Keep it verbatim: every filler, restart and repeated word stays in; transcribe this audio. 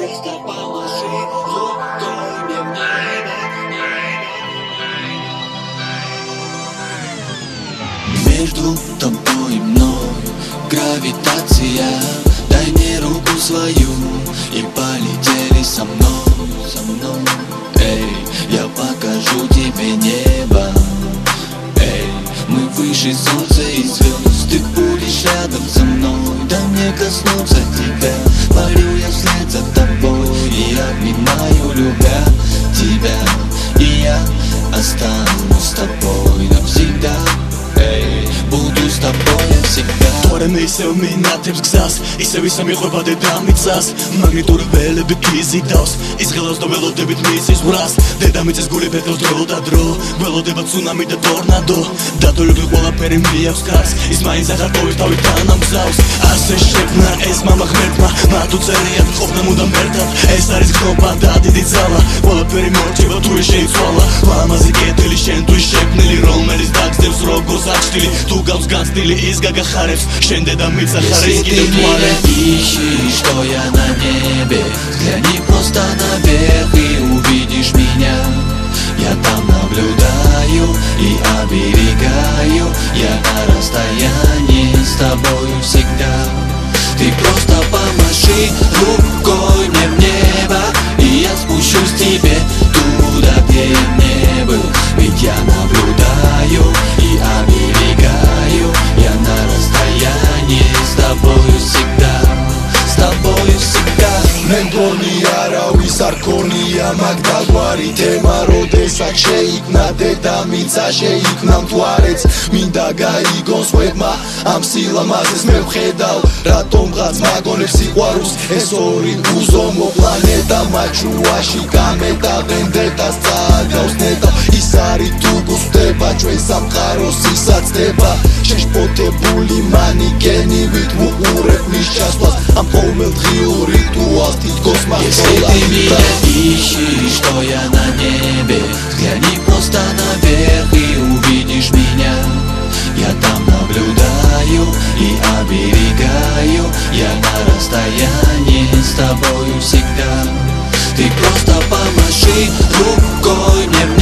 просто помаши рукой мне в небо. Между тобой и мной гравитация. Дай мне руку свою и полетели со мной, со мной. Эй, я покажу тебе небо. Эй, мы выше солнца и звезд. Ты будешь рядом со мной. Дай мне коснуться тебя. Парю я вслед за тобой и обнимаю, любя тебя. И я останусь с тобой навсегда. Эй, буду с тобой навсегда. Თორემ ისევ მინათებს გზას, ისევ ისე მიყვება დედამიწას. მაგნიტური ველებით იზიდავს, იზღელავს და ველოდებით მისის ვრას. დედამიწის გული ფეთავს დრო და დრო, ველოდება ცუნამი და ტორნადო. დადოლებული ყველაფერი მიაქვს კარს, ის მაინც ახარ ყოველ თავიდან ამგზავს. ასე შექმნა ეს მამა ღმერთმა, მათ უწერიათ ყოფნა მუდამ ერთად. ეს არის გზნობა და დიდი ძალა, ყველაფერი მორჩება თუ ის შეიცვალა. ლამაზი კეთილი შენ თუ ის შექმნილი, რომელიც დაგძევს როგორც აღშტილი. თუ გავს განცდილი ის გაგახარებს, შენ დედამიწა ხარ ის კიდევ თვალე. Ищешь, что я на небе, взгляни просто наверх и увидишь меня. Я там наблюдаю и оберегаю. Я на расстоянии с тобою всегда. Ты просто помаши рукой мне в небо, и я спущусь тебе туда, где я не был. Ведь я наблюдаю и оберегаю. Я на расстоянии с тобою всегда, с тобою всегда. მემგონი არავის არ ქონია მაგ დაგვარი თემა, როდესაც შეიქმნა დედამიწა, შეიქმნა მთვარეც. მინდა გაიგოს ვებმა ამ სილამაზეს, მე ვხედავ რატომღაც მაგონებს სიყვარულს. ეს ორი უზომო პლანეტა მაჩუაში გამეტავენ დედას, წააგავს ნეტა. ის არის თუ გუსტება ჩვენ სამყაროს ისაცდება. შეშფოთებული მანიკენივით ვუყურებ მის ჩასვლას, ამ ყოველდღიურ რიტუალს თითქოს მახსოვს. Если ты меня ищешь, что я на небе, взгляни просто наверх и увидишь меня. Я там наблюдаю и оберегаю. Я на расстоянии с тобою всегда. Ты просто помаши рукой мне в